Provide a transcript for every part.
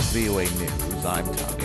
VOA News. I'm Tommy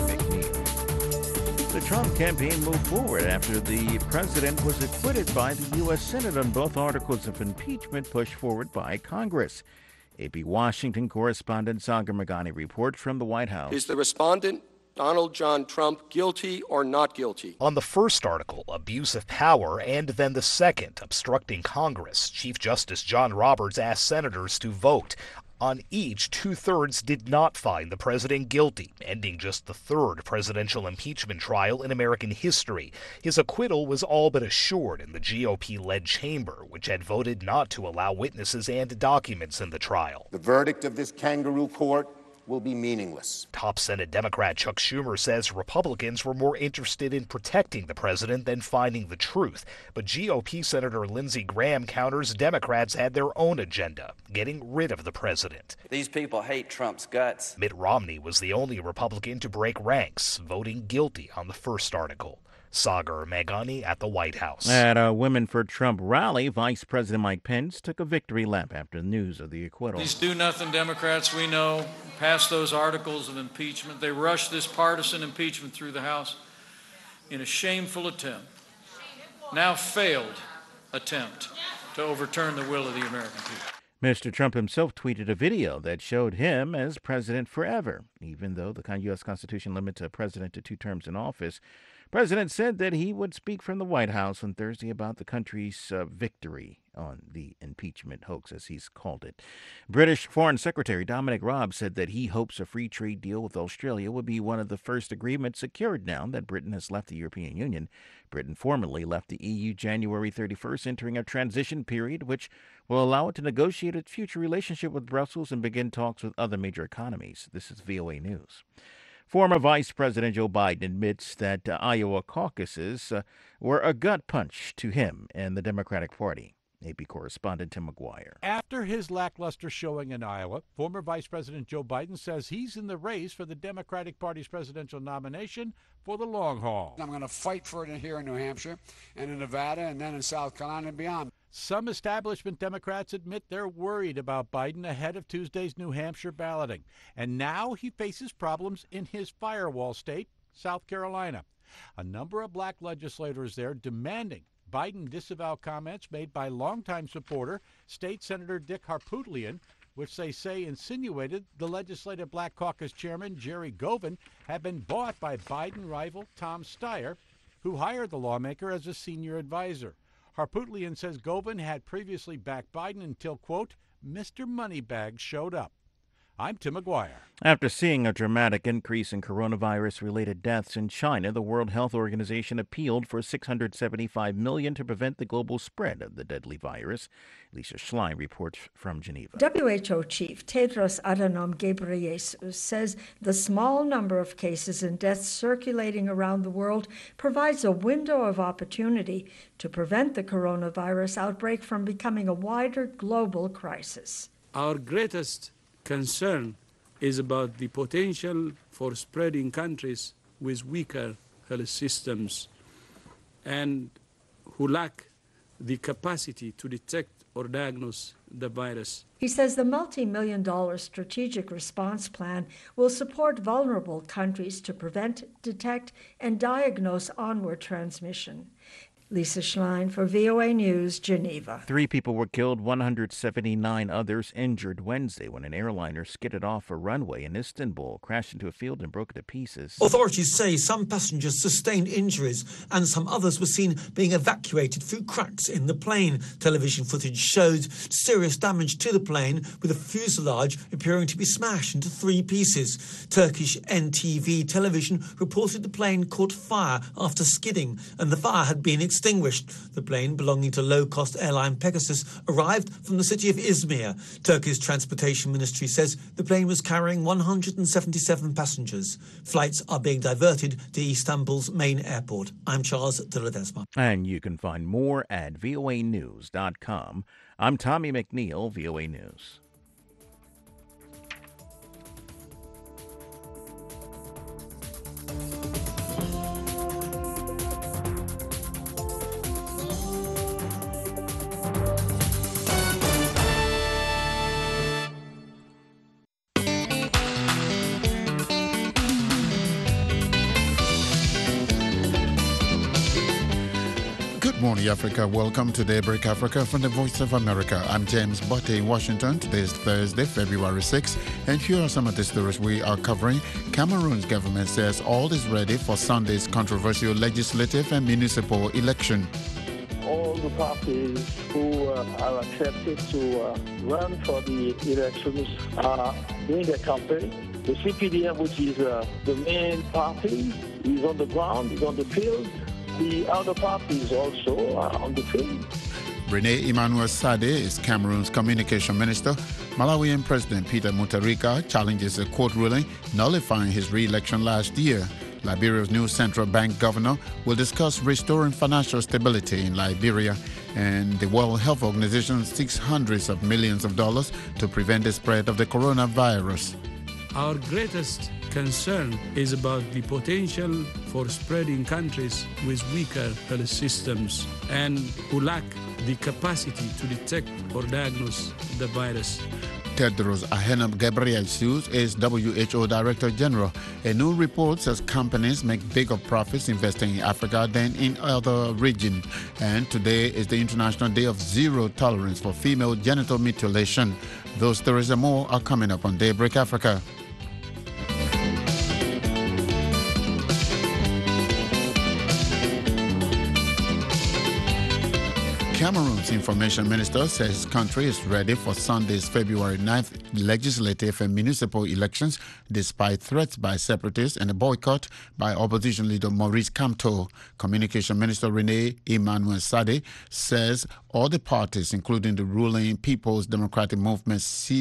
McNeil. The Trump campaign moved forward after the president was acquitted by the U.S. Senate on both articles of impeachment pushed forward by Congress. AP Washington correspondent Sagar Meghani reports from the White House. Is the respondent, Donald John Trump, guilty or not guilty? On the first article, abuse of power, and then the second, obstructing Congress, Chief Justice John Roberts asked senators to vote. On each, 2/3 did not find the president guilty, ending just the third presidential impeachment trial in American history. His acquittal was all but assured in the GOP-led chamber, which had voted not to allow witnesses and documents in the trial. The verdict of this kangaroo court will be meaningless. Top Senate Democrat Chuck Schumer says Republicans were more interested in protecting the president than finding the truth. But GOP Senator Lindsey Graham counters Democrats had their own agenda, getting rid of the president. These people hate Trump's guts. Mitt Romney was the only Republican to break ranks, voting guilty on the first article. Sagar Meghani at the White House. At a Women for Trump rally, Vice President Mike Pence took a victory lap after the news of the acquittal. These do-nothing Democrats, we know, passed those articles of impeachment. They rushed this partisan impeachment through the House in a shameful attempt, now failed attempt, to overturn the will of the American people. Mr. Trump himself tweeted a video that showed him as president forever. Even though the U.S. Constitution limits a president to 2 terms in office, the president said that he would speak from the White House on Thursday about the country's victory on the impeachment hoax, as he's called it. British Foreign Secretary Dominic Raab said that he hopes a free trade deal with Australia would be one of the first agreements secured now that Britain has left the European Union. Britain formally left the EU January 31st, entering a transition period which will allow it to negotiate its future relationship with Brussels and begin talks with other major economies. This is VOA News. Former Vice President Joe Biden admits that Iowa caucuses were a gut punch to him and the Democratic Party. AP correspondent Tim McGuire. After his lackluster showing in Iowa, former Vice President Joe Biden says he's in the race for the Democratic Party's presidential nomination for the long haul. I'm going to fight for it here in New Hampshire and in Nevada and then in South Carolina and beyond. Some establishment Democrats admit they're worried about Biden ahead of Tuesday's New Hampshire balloting. And now he faces problems in his firewall state, South Carolina. A number of black legislators there demanding Biden disavow comments made by longtime supporter, State Senator Dick Harpootlian, which they say insinuated the Legislative Black Caucus chairman, Jerry Govin, had been bought by Biden rival Tom Steyer, who hired the lawmaker as a senior advisor. Harpootlian says Govin had previously backed Biden until, quote, Mr. Moneybags showed up. I'm Tim McGuire. After seeing a dramatic increase in coronavirus-related deaths in China, the World Health Organization appealed for $675 million to prevent the global spread of the deadly virus. Lisa Schlein reports from Geneva. WHO Chief Tedros Adhanom Ghebreyesus says the small number of cases and deaths circulating around the world provides a window of opportunity to prevent the coronavirus outbreak from becoming a wider global crisis. Our greatest concern is about the potential for spreading countries with weaker health systems and who lack the capacity to detect or diagnose the virus. He says the multi-million-dollar strategic response plan will support vulnerable countries to prevent, detect, and diagnose onward transmission. Lisa Schlein for VOA News, Geneva. 3 people were killed, 179 others injured Wednesday when an airliner skidded off a runway in Istanbul, crashed into a field and broke to pieces. Authorities say some passengers sustained injuries and some others were seen being evacuated through cracks in the plane. Television footage showed serious damage to the plane, with the fuselage appearing to be smashed into 3 pieces. Turkish NTV television reported the plane caught fire after skidding and the fire had been extinguished. The plane, belonging to low-cost airline Pegasus, arrived from the city of Izmir. Turkey's transportation ministry says the plane was carrying 177 passengers. Flights are being diverted to Istanbul's main airport. I'm Charles de Ledesma. And you can find more at voanews.com. I'm Tommy McNeil, VOA News. morning, Africa. Welcome to Daybreak Africa from the Voice of America. I'm James Botte in Washington. Today is Thursday, February 6th, and here are some of the stories we are covering. Cameroon's government says all is ready for Sunday's controversial legislative and municipal election. All the parties who are accepted to run for the elections are doing their campaign. The CPDM, which is the main party, is on the ground, is on the field. The other parties also are on the field. Rene Emmanuel Sade is Cameroon's communication minister. Malawian President Peter Mutharika challenges a court ruling nullifying his re-election last year. Liberia's new central bank governor will discuss restoring financial stability in Liberia, and the World Health Organization seeks hundreds of millions of dollars to prevent the spread of the coronavirus. Our greatest concern is about the potential for spreading countries with weaker health systems and who lack the capacity to detect or diagnose the virus. Tedros Adhanom Ghebreyesus is WHO Director General. A new report says companies make bigger profits investing in Africa than in other regions. And today is the International Day of Zero Tolerance for Female Genital Mutilation. Those stories and more are coming up on Daybreak Africa. Cameroon's information minister says his country is ready for Sunday's February 9th legislative and municipal elections despite threats by separatists and a boycott by opposition leader Maurice Kamto. Communication minister Rene Emmanuel Sade says all the parties, including the ruling People's Democratic Movement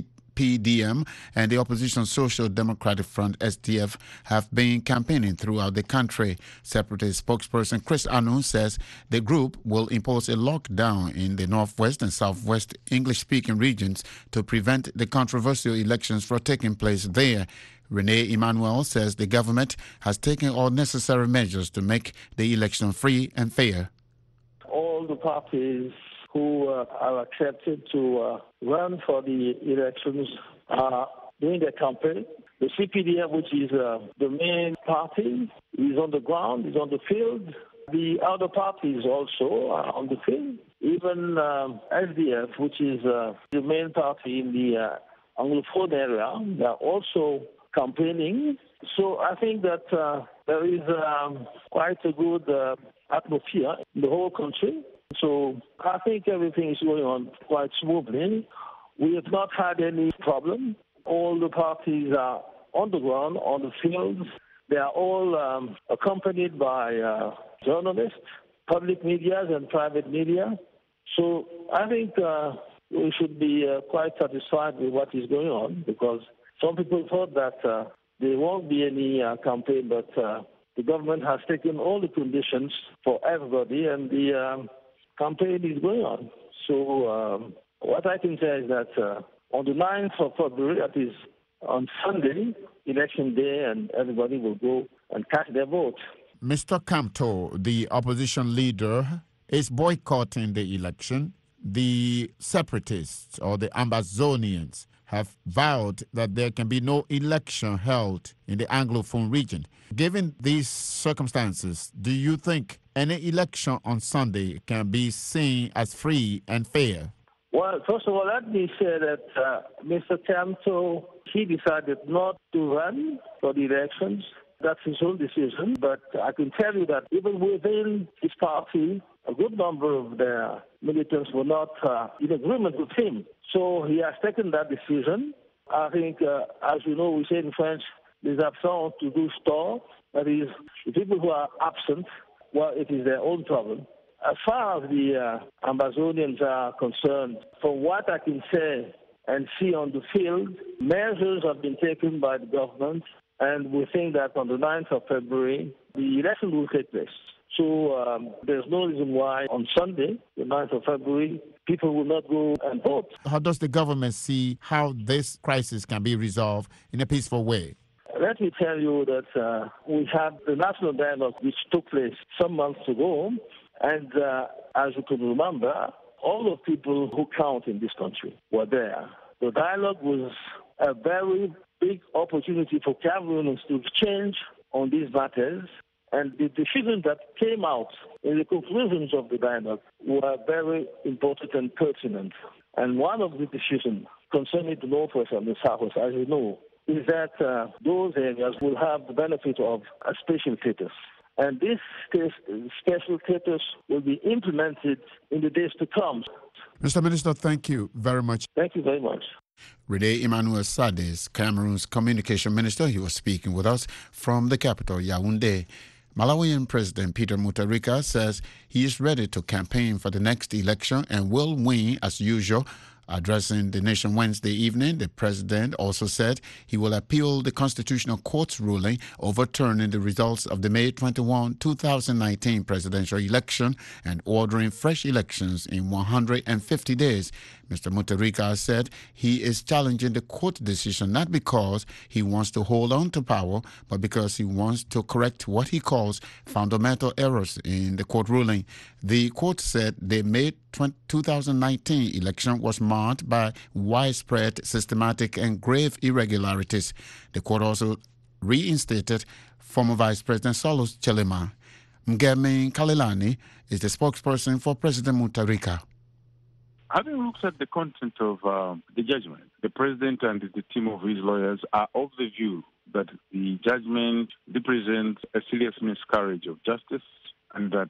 PDM and the opposition Social Democratic Front SDF have been campaigning throughout the country. Separatist spokesperson Chris Anu says the group will impose a lockdown in the northwest and southwest English-speaking regions to prevent the controversial elections from taking place there. Rene Emmanuel says the government has taken all necessary measures to make the election free and fair. All the parties who are accepted to run for the elections are doing their campaign. The CPDM, which is the main party, is on the ground, is on the field. The other parties also are on the field. Even SDF, which is the main party in the Anglophone area, they are also campaigning. So I think that there is quite a good atmosphere in the whole country. So I think everything is going on quite smoothly. We have not had any problem. All the parties are on the ground, on the fields. They are all accompanied by journalists, public media and private media. So I think we should be quite satisfied with what is going on, because some people thought that there won't be any campaign, but the government has taken all the conditions for everybody, and the campaign is going on. So what I can say is that on the 9th of February, that is on Sunday, election day, and everybody will go and cast their vote. Mr. Kamto, the opposition leader, is boycotting the election. The separatists or the Ambazonians have vowed that there can be no election held in the Anglophone region. Given these circumstances, do you think any election on Sunday can be seen as free and fair? Well, first of all, let me say that Mr. Kamto, he decided not to run for the elections. That's his own decision. But I can tell you that even within his party, a good number of their militants were not in agreement with him. So he has taken that decision. I think, as you know, we say in French, les absents to do store. That is, the people who are absent, well, it is their own problem. As far as the Ambazonians are concerned, from what I can say and see on the field, measures have been taken by the government, and we think that on the 9th of February, the election will take place. So there's no reason why on Sunday, the 9th of February, people will not go and vote. How does the government see how this crisis can be resolved in a peaceful way? Let me tell you that we had the national dialogue which took place some months ago, and as you can remember, all the people who count in this country were there. The dialogue was a very big opportunity for Cameroonians to exchange on these matters, And the decisions that came out in the conclusions of the dialogue were very important and pertinent. And one of the decisions concerning the Northwest and the Southwest, as you know, is that those areas will have the benefit of a special status. And this special status will be implemented in the days to come. Mr. Minister, thank you very much. Thank you very much. Rede Emmanuel Sades, Cameroon's communication minister, he was speaking with us from the capital, Yaoundé. Malawian President Peter Mutharika says he is ready to campaign for the next election and will win as usual. Addressing the nation Wednesday evening, the president also said he will appeal the Constitutional Court's ruling overturning the results of the May 21, 2019 presidential election and ordering fresh elections in 150 days. Mr. Mutharika said he is challenging the court decision not because he wants to hold on to power, but because he wants to correct what he calls fundamental errors in the court ruling. The court said the May 2019 election was marked by widespread, systematic, and grave irregularities. The court also reinstated former Vice President Saulos Chilema. Ngemi Kalilani is the spokesperson for President Mutharika. Having looked at the content of the judgment, the president and the team of his lawyers are of the view that the judgment represents a serious miscarriage of justice and that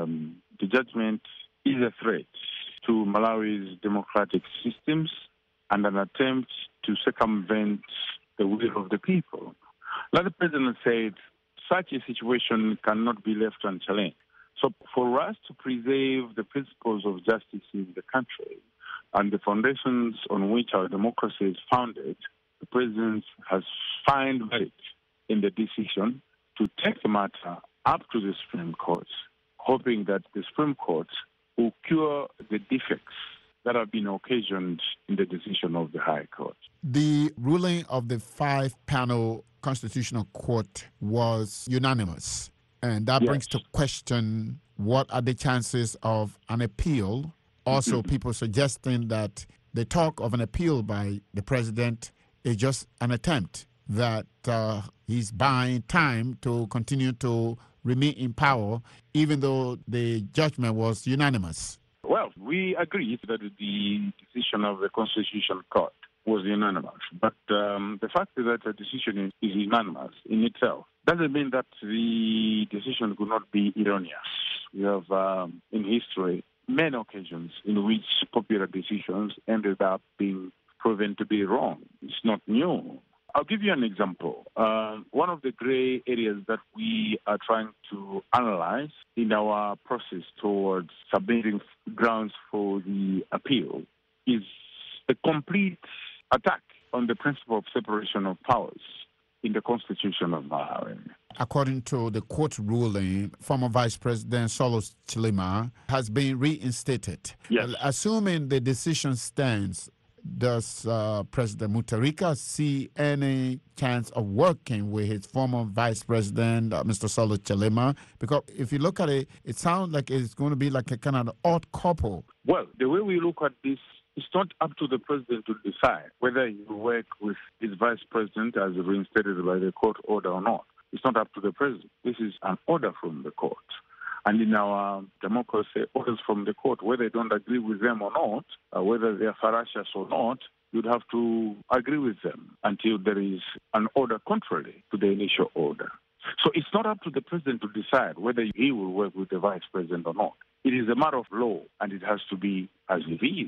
the judgment is a threat to Malawi's democratic systems and an attempt to circumvent the will of the people. Like the president said, such a situation cannot be left unchallenged. So for us to preserve the principles of justice in the country and the foundations on which our democracy is founded, the president has found merit in the decision to take the matter up to the Supreme Court, hoping that the Supreme Court will cure the defects that have been occasioned in the decision of the High Court. The ruling of the 5-panel Constitutional Court was unanimous. And that brings to question what are the chances of an appeal. Also, people suggesting that the talk of an appeal by the president is just an attempt, that he's buying time to continue to remain in power, even though the judgment was unanimous. Well, we agree that the decision of the Constitutional Court was unanimous. But the fact that a decision is unanimous in itself doesn't mean that the decision could not be erroneous. We have, in history, many occasions in which popular decisions ended up being proven to be wrong. It's not new. I'll give you an example. One of the gray areas that we are trying to analyze in our process towards submitting grounds for the appeal is a complete attack on the principle of separation of powers in the Constitution of Malawi. According to the court ruling, former Vice President Saulos Chilema has been reinstated. Yes. Assuming the decision stands, does President Mutharika see any chance of working with his former Vice President, Mr. Saulos Chilema? Because if you look at it, it sounds like it's going to be like a kind of odd couple. Well, the way we look at this, it's not up to the president to decide whether he will work with his vice president as reinstated by the court order or not. It's not up to the president. This is an order from the court. And in our democracy, orders from the court, whether you don't agree with them or not, whether they are fallacious or not, you'd have to agree with them until there is an order contrary to the initial order. So it's not up to the president to decide whether he will work with the vice president or not. It is a matter of law, and it has to be as it is.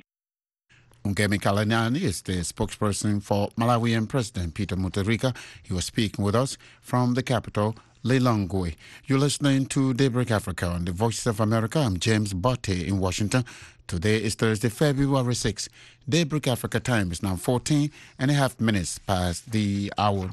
Ngemi Kalilani is the spokesperson for Malawian President Peter Mutharika. He was speaking with us from the capital, Lilongwe. You're listening to Daybreak Africa on the Voice of America. I'm James Botte in Washington. Today is Thursday, February 6. Daybreak Africa time is now 14 and a half minutes past the hour.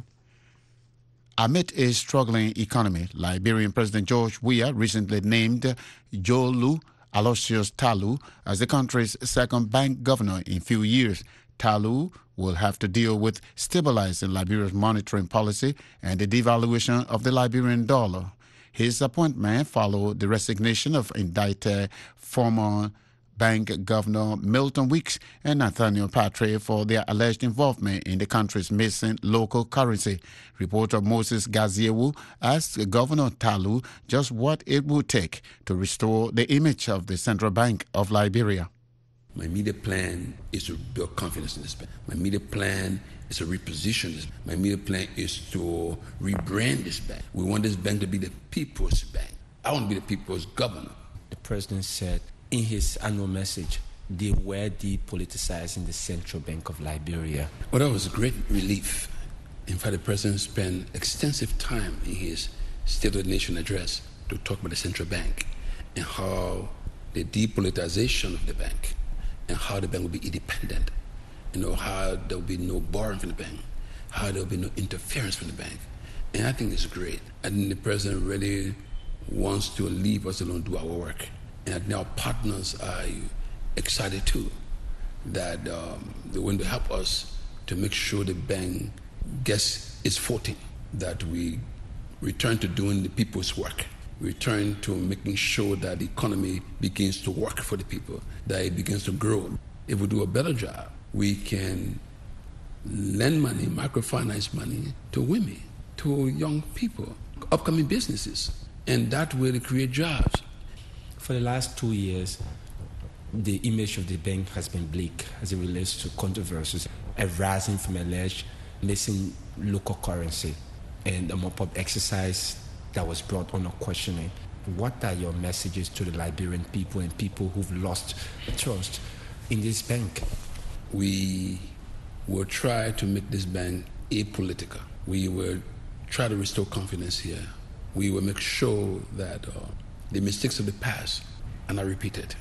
Amid a struggling economy, Liberian President George Weah recently named Jolu Aloysius Talu as the country's second bank governor in a few years. Talu will have to deal with stabilizing Liberia's monetary policy and the devaluation of the Liberian dollar. His appointment followed the resignation of indicted former Bank Governor Milton Weeks and Nathaniel Patre for their alleged involvement in the country's missing local currency. Reporter Moses Gaziewu asked Governor Talu just what it would take to restore the image of the Central Bank of Liberia. My immediate plan is to build confidence in this bank. My immediate plan is to reposition this. My immediate plan is to rebrand this bank. We want this bank to be the people's bank. I want to be the people's governor. The president said in his annual message, they were depoliticizing the Central Bank of Liberia. Well, that was a great relief. In fact, the president spent extensive time in his State of the Nation address to talk about the central bank and how the depoliticization of the bank and how the bank will be independent, how there will be no borrowing from the bank, how there will be no interference from the bank. And I think it's great. I think the president really wants to leave us alone do our work. And I think our partners are excited too, that they want to help us to make sure the bank gets its footing, that we return to doing the people's work, return to making sure that the economy begins to work for the people, that it begins to grow. If we do a better job, we can lend money, microfinance money to women, to young people, upcoming businesses, and that will create jobs. For the last 2 years, the image of the bank has been bleak as it relates to controversies arising from alleged missing local currency and a mop-up exercise that was brought under questioning. What are your messages to the Liberian people and people who've lost trust in this bank? We will try to make this bank apolitical. We will try to restore confidence here. We will make sure that the mistakes of the past are not repeated.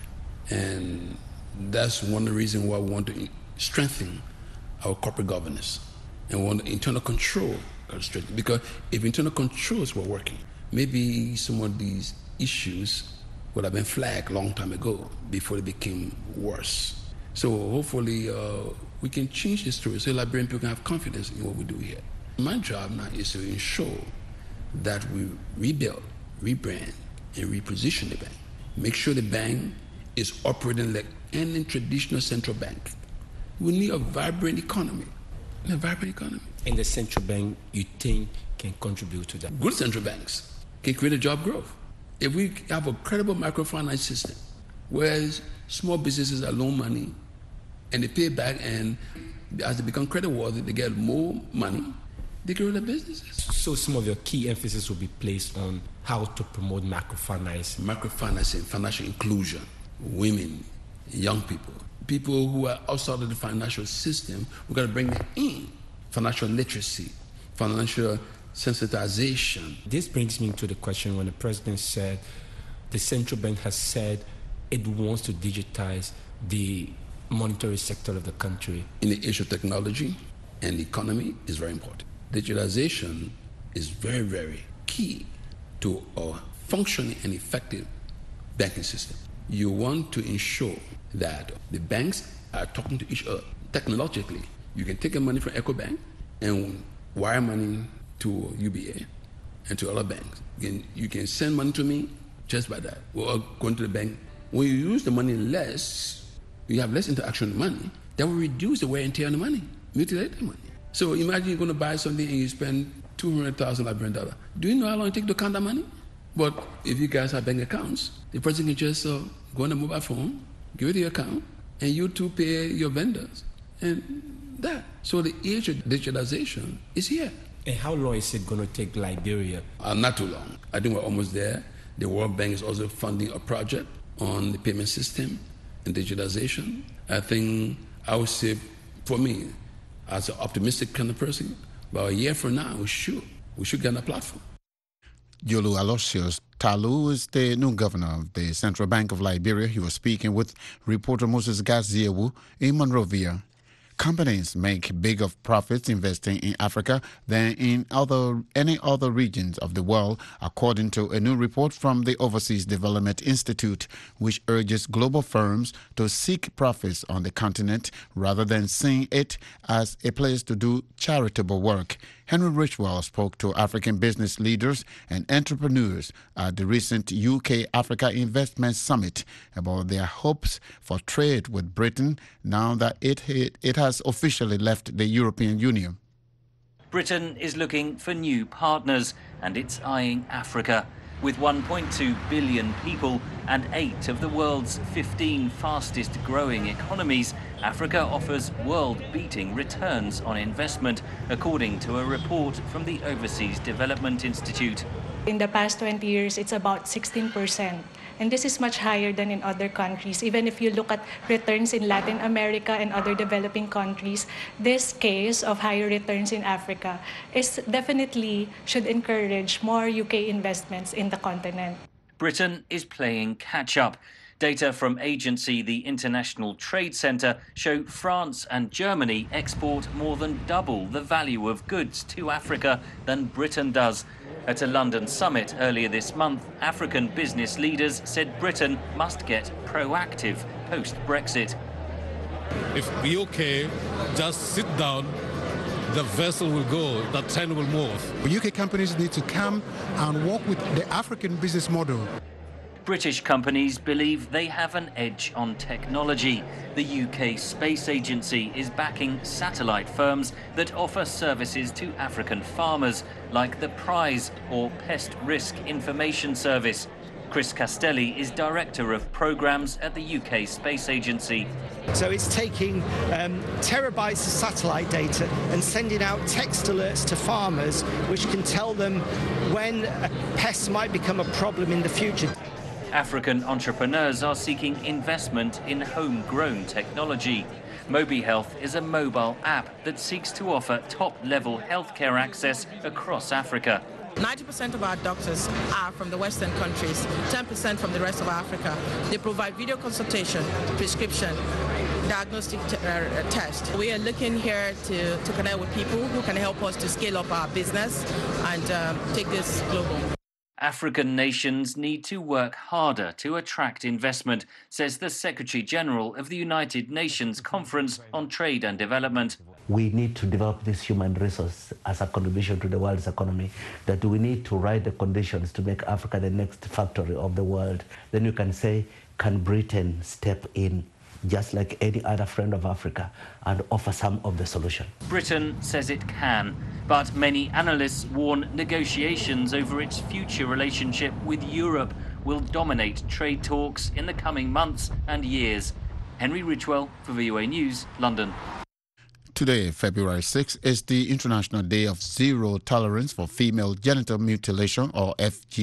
And that's one of the reasons why we want to strengthen our corporate governance and want internal control. Because if internal controls were working, maybe some of these issues would have been flagged a long time ago before they became worse. So hopefully we can change this story so Liberian people can have confidence in what we do here. My job now is to ensure that we rebuild, rebrand, and reposition the bank. Make sure the bank is operating like any traditional central bank. We need a vibrant economy. A vibrant economy. And the central bank, you think, can contribute to that? Good central banks can create a job growth. If we have a credible microfinance system where small businesses are loan money and they pay back, and as they become credit worthy, they get more money, they grow their businesses. So some of your key emphasis will be placed on how to promote microfinance. Microfinance and financial inclusion, women, young people, people who are outside of the financial system, we've got to bring them in. Financial literacy, financial sensitization. This brings me to the question when the president said the central bank has said it wants to digitize the monetary sector of the country. In the age of technology and the economy is very important. Digitalization is very, very key to a functioning and effective banking system. You want to ensure that the banks are talking to each other technologically. You can take your money from EcoBank and wire money to UBA and to other banks. You can send money to me just by that, or going to the bank. When you use the money less, you have less interaction with money, that will reduce the wear and tear on the money, mutilate the money. So imagine you're going to buy something and you spend $200,000 Liberian dollar. Do you know how long it takes to count that money? But if you guys have bank accounts, the person can just go on the mobile phone, give it your account, and you too pay your vendors. And that. So the age of digitalization is here. And how long is it going to take Liberia? Not too long. I think we're almost there. The World Bank is also funding a project on the payment system and digitalization. I think I would say, for me, as an optimistic kind of person, about a year from now, we should get on a platform. Yolu Aloysius Talu is the new governor of the Central Bank of Liberia. He was speaking with reporter Moses Gaziewu in Monrovia. Companies make bigger profits investing in Africa than in any other regions of the world, according to a new report from the Overseas Development Institute, which urges global firms to seek profits on the continent rather than seeing it as a place to do charitable work. Henry Richwell spoke to African business leaders and entrepreneurs at the recent UK-Africa Investment Summit about their hopes for trade with Britain now that it has officially left the European Union. Britain is looking for new partners, and it's eyeing Africa. With 1.2 billion people and 8 of the world's 15 fastest growing economies, Africa offers world-beating returns on investment, according to a report from the Overseas Development Institute. In the past 20 years, it's about 16%. And this is much higher than in other countries. Even if you look at returns in Latin America and other developing countries, this case of higher returns in Africa is definitely should encourage more UK investments in the continent. Britain is playing catch-up. Data from agency the International Trade Centre show France and Germany export more than double the value of goods to Africa than Britain does. At a London summit earlier this month, African business leaders said Britain must get proactive post-Brexit. If the UK just sit down, the vessel will go, the train will move. UK companies need to come and work with the African business model. British companies believe they have an edge on technology. The UK Space Agency is backing satellite firms that offer services to African farmers, like the PRIZE or Pest Risk Information Service. Chris Castelli is Director of Programmes at the UK Space Agency. So it's taking terabytes of satellite data and sending out text alerts to farmers, which can tell them when pests might become a problem in the future. African entrepreneurs are seeking investment in homegrown technology. MobiHealth is a mobile app that seeks to offer top-level healthcare access across Africa. 90% of our doctors are from the Western countries, 10% from the rest of Africa. They provide video consultation, prescription, diagnostic test. We are looking here to connect with people who can help us to scale up our business and take this global. African nations need to work harder to attract investment, says the Secretary-General of the United Nations Conference on Trade and Development. We need to develop this human resource as a contribution to the world's economy, that we need to write the conditions to make Africa the next factory of the world. Then you can say, can Britain step in just like any other friend of Africa and offer some of the solution? Britain says it can, but many analysts warn negotiations over its future relationship with Europe will dominate trade talks in the coming months and years. Henry Richwell for VOA News, London. Today, February 6, is the International Day of Zero Tolerance for Female Genital Mutilation, or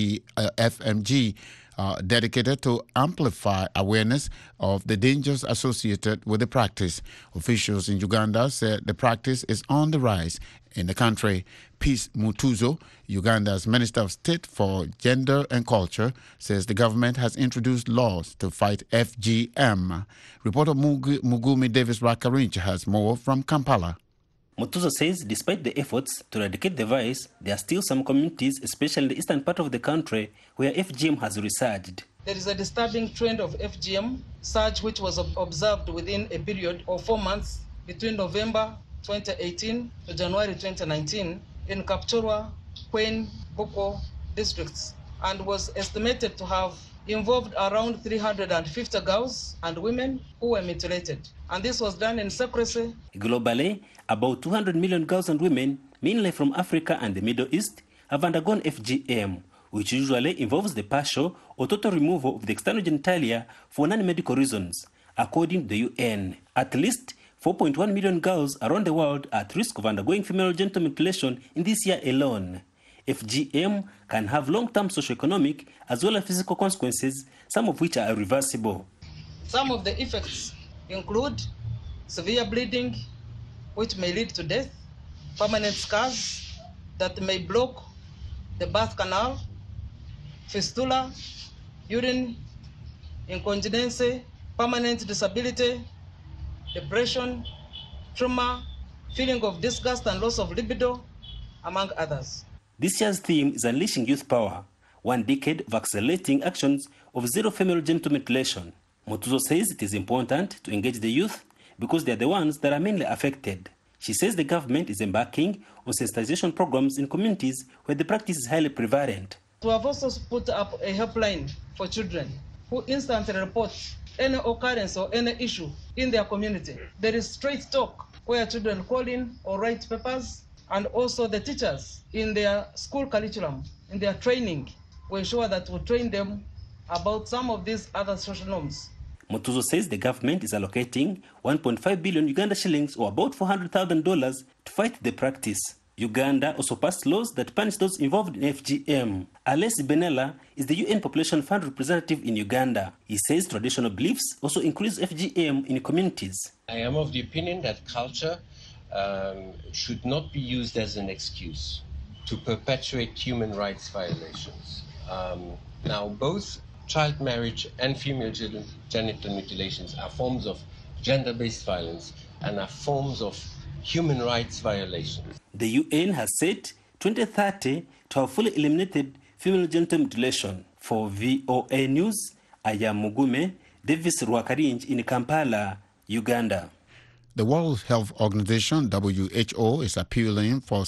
FMG, dedicated to amplify awareness of the dangers associated with the practice. Officials in Uganda said the practice is on the rise in the country. Peace Mutuzo, Uganda's Minister of State for Gender and Culture, says the government has introduced laws to fight FGM. Reporter Mugumi Davis-Rakarinch has more from Kampala. Mutuzo says despite the efforts to eradicate the virus, there are still some communities, especially in the eastern part of the country, where FGM has resurged. There is a disturbing trend of FGM surge which was observed within a period of 4 months between November 2018 to January 2019 in Kapchorwa, Kwen, Boko districts, and was estimated to have involved around 350 girls and women who were mutilated. And this was done in secrecy. Globally, about 200 million girls and women, mainly from Africa and the Middle East, have undergone FGM, which usually involves the partial or total removal of the external genitalia for non-medical reasons. According to the UN, at least 4.1 million girls around the world are at risk of undergoing female genital mutilation in this year alone. FGM can have long-term socioeconomic as well as physical consequences, some of which are irreversible. Some of the effects include severe bleeding, which may lead to death, permanent scars that may block the birth canal, fistula, urine incontinence, permanent disability, depression, trauma, feeling of disgust and loss of libido, among others. This year's theme is Unleashing Youth Power, 1 decade of accelerating actions of zero female genital mutilation. Mutuzo says it is important to engage the youth because they are the ones that are mainly affected. She says the government is embarking on sensitization programs in communities where the practice is highly prevalent. We have also put up a helpline for children who instantly report any occurrence or any issue in their community. There is straight talk where children call in or write papers, and also the teachers in their school curriculum, in their training, we ensure that we train them about some of these other social norms. Mutuzo says the government is allocating 1.5 billion Uganda shillings, or about $400,000, to fight the practice. Uganda also passed laws that punish those involved in FGM. Alessi Benella is the UN Population Fund representative in Uganda. He says traditional beliefs also increase FGM in communities. I am of the opinion that culture should not be used as an excuse to perpetuate human rights violations. Now, both child marriage and female genital mutilations are forms of gender-based violence and are forms of human rights violations. The UN has set 2030 to have fully eliminated female genital mutilation. For VOA News, I am Mugume Davis Rwakarinj in Kampala, Uganda. The World Health Organization, WHO, is appealing for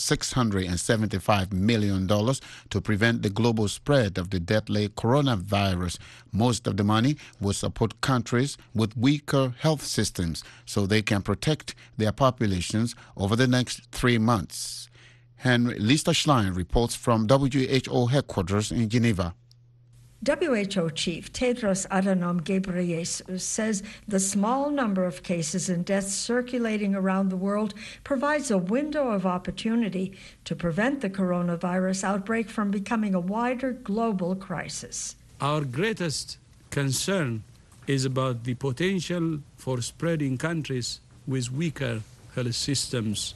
$675 million to prevent the global spread of the deadly coronavirus. Most of the money will support countries with weaker health systems so they can protect their populations over the next 3 months. Lisa Schlein reports from WHO headquarters in Geneva. WHO Chief Tedros Adhanom Ghebreyesus says the small number of cases and deaths circulating around the world provides a window of opportunity to prevent the coronavirus outbreak from becoming a wider global crisis. Our greatest concern is about the potential for spreading countries with weaker health systems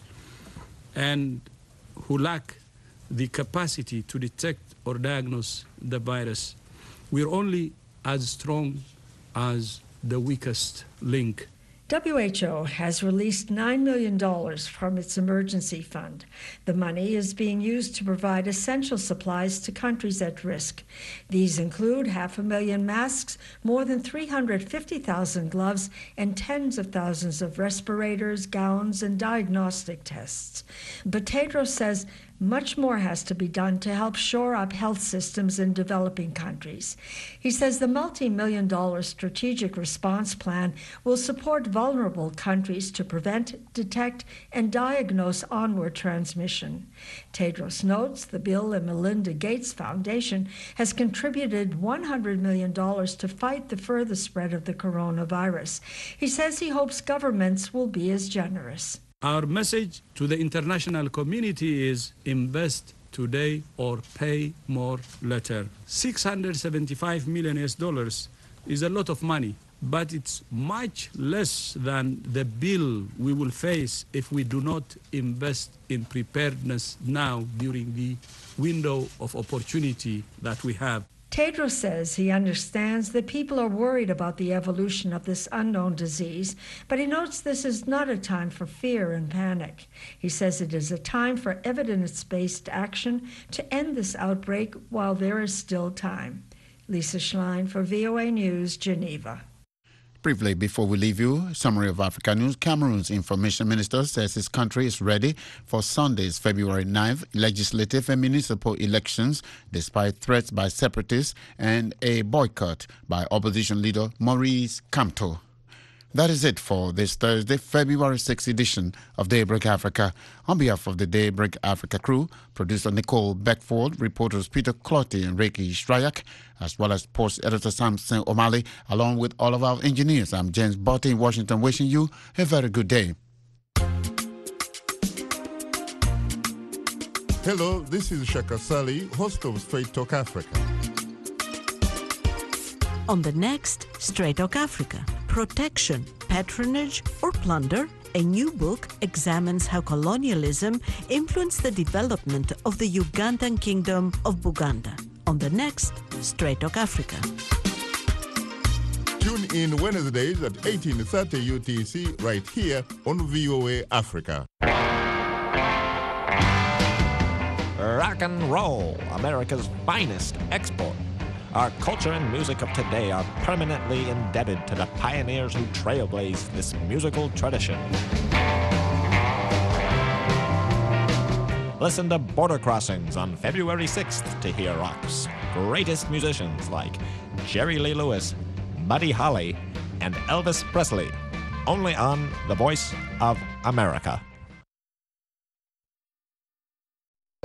and who lack the capacity to detect or diagnose the virus. We're only as strong as the weakest link. WHO has released $9 million from its emergency fund. The money is being used to provide essential supplies to countries at risk. These include 500,000 masks, more than 350,000 gloves, and tens of thousands of respirators, gowns, and diagnostic tests. But Tedros says much more has to be done to help shore up health systems in developing countries. He says the multi-million-dollar strategic response plan will support vulnerable countries to prevent, detect, and diagnose onward transmission. Tedros notes the Bill and Melinda Gates Foundation has contributed $100 million to fight the further spread of the coronavirus. He says he hopes governments will be as generous. Our message to the international community is invest today or pay more later. $675 million is a lot of money, but it's much less than the bill we will face if we do not invest in preparedness now during the window of opportunity that we have. Tedros says he understands that people are worried about the evolution of this unknown disease, but he notes this is not a time for fear and panic. He says it is a time for evidence-based action to end this outbreak while there is still time. Lisa Schlein for VOA News, Geneva. Briefly, before we leave you, summary of Africa News. Cameroon's information minister says his country is ready for Sunday's February 9th legislative and municipal elections, despite threats by separatists and a boycott by opposition leader Maurice Kamto. That is it for this Thursday, February 6th edition of Daybreak Africa. On behalf of the Daybreak Africa crew, producer Nicole Beckford, reporters Peter Clotty and Reiki Strayak, as well as post editor Samson O'Malley, along with all of our engineers. I'm James Botte in Washington, wishing you a very good day. Hello, this is Shaka Sali, host of Straight Talk Africa. On the next Straight Talk Africa, protection, patronage, or plunder? A new book examines how colonialism influenced the development of the Ugandan kingdom of Buganda. On the next Straight Talk Africa. Tune in Wednesdays at 18:30 UTC right here on VOA Africa. Rock and roll, America's finest export. Our culture and music of today are permanently indebted to the pioneers who trailblazed this musical tradition. Listen to Border Crossings on February 6th to hear rock's greatest musicians like Jerry Lee Lewis, Buddy Holly, and Elvis Presley. Only on The Voice of America.